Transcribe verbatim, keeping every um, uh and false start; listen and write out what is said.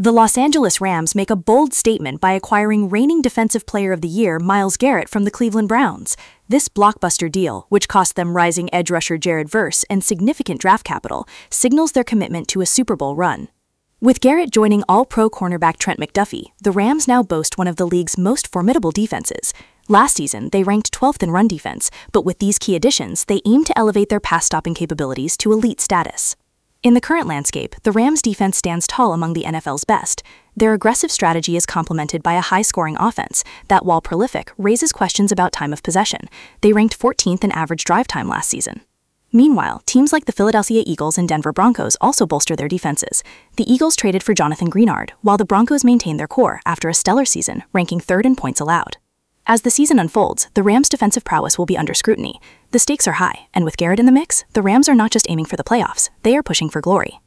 The Los Angeles Rams make a bold statement by acquiring reigning Defensive Player of the Year Myles Garrett from the Cleveland Browns. This blockbuster deal, which cost them rising edge rusher Jared Verse and significant draft capital, signals their commitment to a Super Bowl run. With Garrett joining All-Pro cornerback Trent McDuffie, the Rams now boast one of the league's most formidable defenses. Last season, they ranked twelfth in run defense, but with these key additions, they aim to elevate their pass-stopping capabilities to elite status. In the current landscape, the Rams' defense stands tall among the N F L's best. Their aggressive strategy is complemented by a high-scoring offense that, while prolific, raises questions about time of possession. They ranked fourteenth in average drive time last season. Meanwhile, teams like the Philadelphia Eagles and Denver Broncos also bolster their defenses. The Eagles traded for Jonathan Greenard, while the Broncos maintain their core after a stellar season, ranking third in points allowed. As the season unfolds, the Rams' defensive prowess will be under scrutiny. The stakes are high, and with Garrett in the mix, the Rams are not just aiming for the playoffs, they are pushing for glory.